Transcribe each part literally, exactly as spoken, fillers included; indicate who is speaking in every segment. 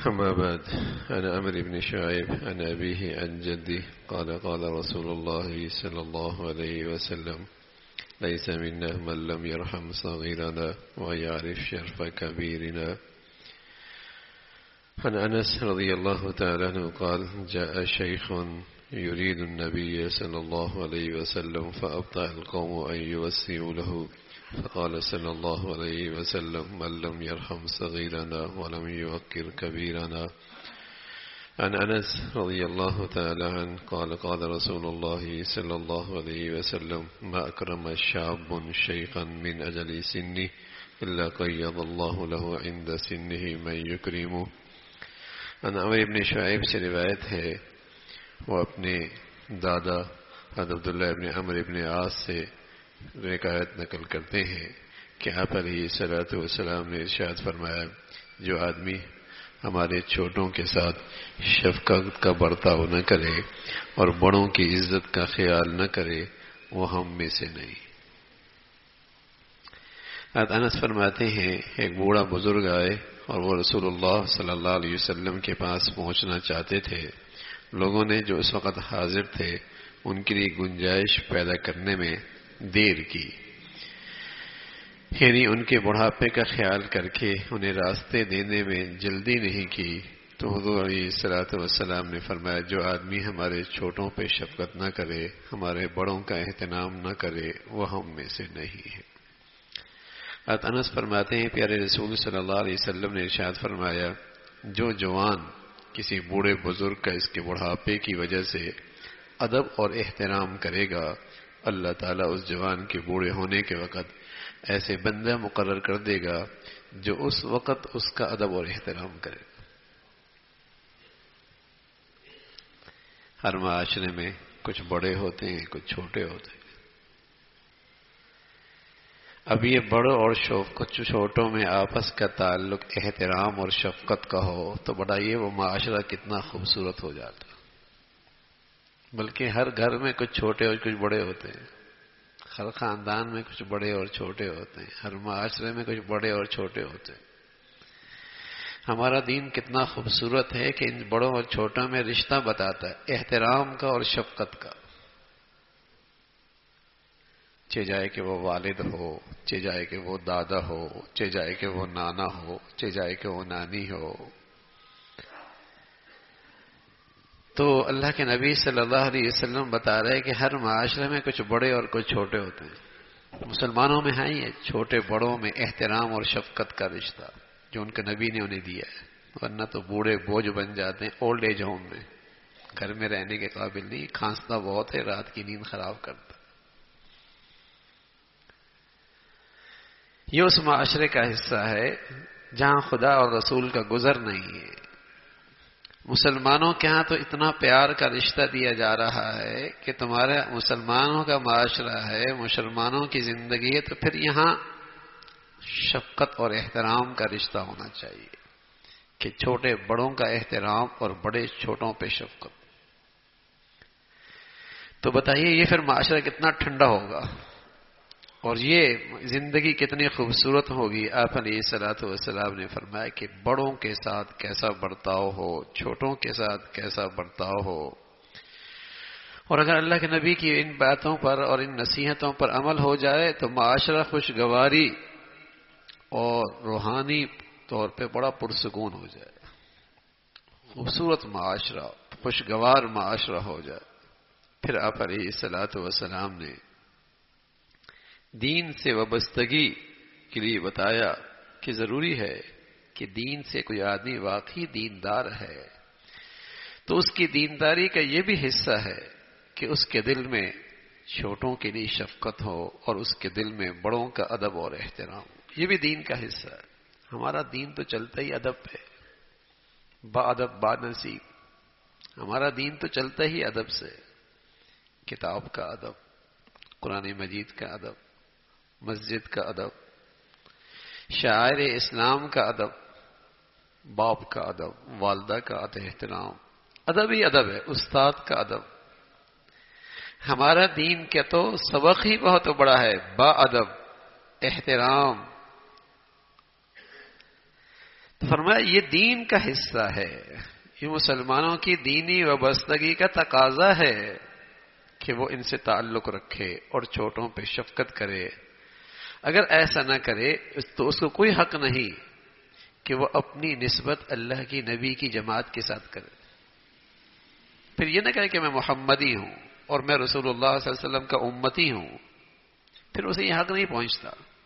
Speaker 1: أما بعد. عن عمرو بن شعيب عن أبيه عن جده قال قال رسول الله صلى الله عليه وسلم ليس منا من لم يرحم صغيرنا ويعرف شرف كبيرنا. عن أنس رضي الله تعالى عنه قال جاء شيخ يريد النبي صلى الله عليه وسلم فأبطأ القوم أن يوسعوا له فقال صلى الله عليه وسلم من لم يرحم صغيرنا ولم يوقر كبيرنا. عن أنس رضي الله تعالى عنه قال قال رسول الله صلى الله عليه وسلم ما أكرم شاب شيخا من أجل سنه إلا قيض الله له عند سنه من يكرمه. عن عمرو بن شعیب سے روایت ہے، وہ اپنے دادا عبداللہ ابن عمرو ابن عاص سے روایت نقل کرتے ہیں کہ آپ علیہ الصلوۃ والسلام نے ارشاد فرمایا جو آدمی ہمارے چھوٹوں کے ساتھ شفقت کا برتاؤ نہ کرے اور بڑوں کی عزت کا خیال نہ کرے وہ ہم میں سے نہیں۔ حضرت انس فرماتے ہیں ایک بوڑھا بزرگ آئے اور وہ رسول اللہ صلی اللہ علیہ وسلم کے پاس پہنچنا چاہتے تھے۔ لوگوں نے جو اس وقت حاضر تھے ان کے لیے گنجائش پیدا کرنے میں دیر کی، یعنی ان کے بڑھاپے کا خیال کر کے انہیں راستے دینے میں جلدی نہیں کی، تو حضور علیہ الصلوۃ والسلام نے فرمایا جو آدمی ہمارے چھوٹوں پہ شفقت نہ کرے، ہمارے بڑوں کا احترام نہ کرے، وہ ہم میں سے نہیں ہے۔ حضرت انس فرماتے ہیں پیارے رسول صلی اللہ علیہ وسلم نے ارشاد فرمایا جو جوان کسی بوڑھے بزرگ کا اس کے بڑھاپے کی وجہ سے ادب اور احترام کرے گا، اللہ تعالیٰ اس جوان کے بوڑھے ہونے کے وقت ایسے بندہ مقرر کر دے گا جو اس وقت اس کا ادب اور احترام کرے گا۔ ہر معاشرے میں کچھ بڑے ہوتے ہیں کچھ چھوٹے ہوتے ہیں۔ اب یہ بڑوں اور کچھ چھوٹوں میں آپس کا تعلق احترام اور شفقت کا ہو تو بتائیے وہ معاشرہ کتنا خوبصورت ہو جاتا۔ بلکہ ہر گھر میں کچھ چھوٹے اور کچھ بڑے ہوتے ہیں، ہر خاندان میں کچھ بڑے اور چھوٹے ہوتے ہیں، ہر معاشرے میں کچھ بڑے اور چھوٹے ہوتے ہیں۔ ہمارا دین کتنا خوبصورت ہے کہ ان بڑوں اور چھوٹوں میں رشتہ بتاتا ہے احترام کا اور شفقت کا، چاہے جائے کہ وہ والد ہو، چاہے جائے کہ وہ دادا ہو، چاہے جائے کہ وہ نانا ہو، چاہے جائے کہ وہ نانی ہو۔ تو اللہ کے نبی صلی اللہ علیہ وسلم بتا رہے کہ ہر معاشرے میں کچھ بڑے اور کچھ چھوٹے ہوتے ہیں۔ مسلمانوں میں ہے یہ چھوٹے بڑوں میں احترام اور شفقت کا رشتہ جو ان کے نبی نے انہیں دیا ہے، ورنہ تو بوڑھے بوجھ بن جاتے ہیں اولڈ ایج ہوم میں، گھر میں رہنے کے قابل نہیں، کھانستا بہت ہے، رات کی نیند خراب کرتا۔ یہ اس معاشرے کا حصہ ہے جہاں خدا اور رسول کا گزر نہیں ہے۔ مسلمانوں کے ہاں تو اتنا پیار کا رشتہ دیا جا رہا ہے کہ تمہارے مسلمانوں کا معاشرہ ہے، مسلمانوں کی زندگی ہے، تو پھر یہاں شفقت اور احترام کا رشتہ ہونا چاہیے کہ چھوٹے بڑوں کا احترام اور بڑے چھوٹوں پہ شفقت۔ تو بتائیے یہ پھر معاشرہ کتنا ٹھنڈا ہوگا اور یہ زندگی کتنی خوبصورت ہوگی۔ آپ علیہ الصلوۃ والسلام نے فرمایا کہ بڑوں کے ساتھ کیسا برتاؤ ہو، چھوٹوں کے ساتھ کیسا برتاؤ ہو۔ اور اگر اللہ کے نبی کی ان باتوں پر اور ان نصیحتوں پر عمل ہو جائے تو معاشرہ خوشگواری اور روحانی طور پہ بڑا پرسکون ہو جائے، خوبصورت معاشرہ، خوشگوار معاشرہ ہو جائے۔ پھر آپ علیہ الصلوۃ والسلام نے دین سے وابستگی کے لیے بتایا کہ ضروری ہے کہ دین سے کوئی آدمی واقعی دیندار ہے تو اس کی دینداری کا یہ بھی حصہ ہے کہ اس کے دل میں چھوٹوں کے لیے شفقت ہو اور اس کے دل میں بڑوں کا ادب اور احترام ہو۔ یہ بھی دین کا حصہ ہے۔ ہمارا دین تو چلتا ہی ادب پہ، با ادب با نصیب۔ ہمارا دین تو چلتا ہی ادب سے، کتاب کا ادب، قرآن مجید کا ادب، مسجد کا ادب، شاعر اسلام کا ادب، باپ کا ادب، والدہ کا احترام، ادب ہی ادب ہے، استاد کا ادب۔ ہمارا دین کیا تو سبق ہی بہت بڑا ہے، با ادب، احترام۔ فرمایا یہ دین کا حصہ ہے، یہ مسلمانوں کی دینی وابستگی کا تقاضا ہے کہ وہ ان سے تعلق رکھے اور چھوٹوں پہ شفقت کرے۔ اگر ایسا نہ کرے تو اس کو کوئی حق نہیں کہ وہ اپنی نسبت اللہ کی نبی کی جماعت کے ساتھ کرے۔ پھر یہ نہ کہے کہ میں محمدی ہوں اور میں رسول اللہ صلی اللہ علیہ وسلم کا امتی ہوں، پھر اسے یہ حق نہیں پہنچتا۔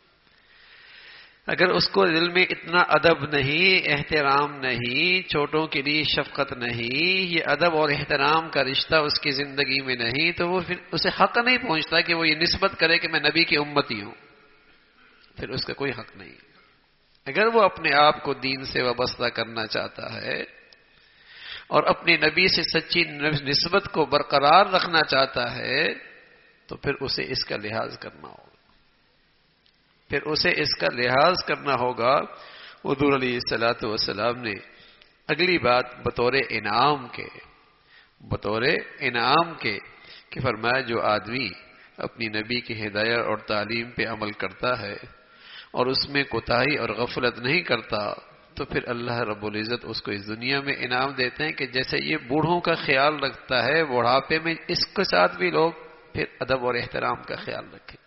Speaker 1: اگر اس کو دل میں اتنا ادب نہیں، احترام نہیں، چھوٹوں کے لیے شفقت نہیں، یہ ادب اور احترام کا رشتہ اس کی زندگی میں نہیں، تو وہ پھر اسے حق نہیں پہنچتا کہ وہ یہ نسبت کرے کہ میں نبی کی امتی ہوں، پھر اس کا کوئی حق نہیں۔ اگر وہ اپنے آپ کو دین سے وابستہ کرنا چاہتا ہے اور اپنے نبی سے سچی نسبت کو برقرار رکھنا چاہتا ہے تو پھر اسے اس کا لحاظ کرنا ہوگا، پھر اسے اس کا لحاظ کرنا ہوگا۔ حضور علیہ الصلوۃ والسلام نے اگلی بات بطور انعام کے بطور انعام کے کہ فرمایا جو آدمی اپنی نبی کی ہدایت اور تعلیم پہ عمل کرتا ہے اور اس میں کوتاہی اور غفلت نہیں کرتا تو پھر اللہ رب العزت اس کو اس دنیا میں انعام دیتے ہیں کہ جیسے یہ بوڑھوں کا خیال رکھتا ہے، بڑھاپے میں اس کے ساتھ بھی لوگ پھر ادب اور احترام کا خیال رکھیں۔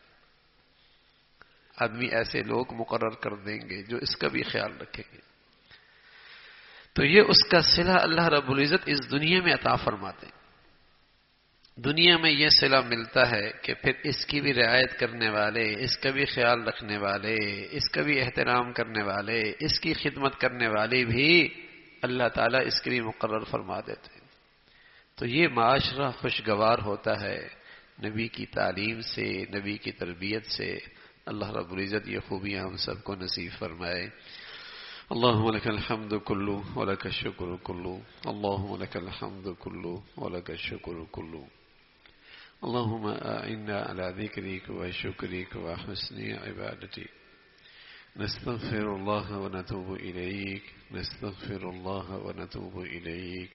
Speaker 1: آدمی ایسے لوگ مقرر کر دیں گے جو اس کا بھی خیال رکھیں گے، تو یہ اس کا صلہ اللہ رب العزت اس دنیا میں عطا فرماتے ہیں۔ دنیا میں یہ صلہ ملتا ہے کہ پھر اس کی بھی رعایت کرنے والے، اس کا بھی خیال رکھنے والے، اس کا بھی احترام کرنے والے، اس کی خدمت کرنے والے بھی اللہ تعالیٰ اس کے لیے مقرر فرما دیتے ہیں۔ تو یہ معاشرہ خوشگوار ہوتا ہے نبی کی تعلیم سے، نبی کی تربیت سے۔ اللہ رب العزت یہ خوبیاں ہم سب کو نصیب فرمائے۔ اللہم لک الحمد کلو ولک الشکر کلو، اللہم لک الحمد کلو ولک الشکر کلو، اللہم اعنا علی ذکرک وشکرک وحسن عبادتک، نستغفر اللہ ونتوب الیک، نستغفر اللہ ونتوب الیک۔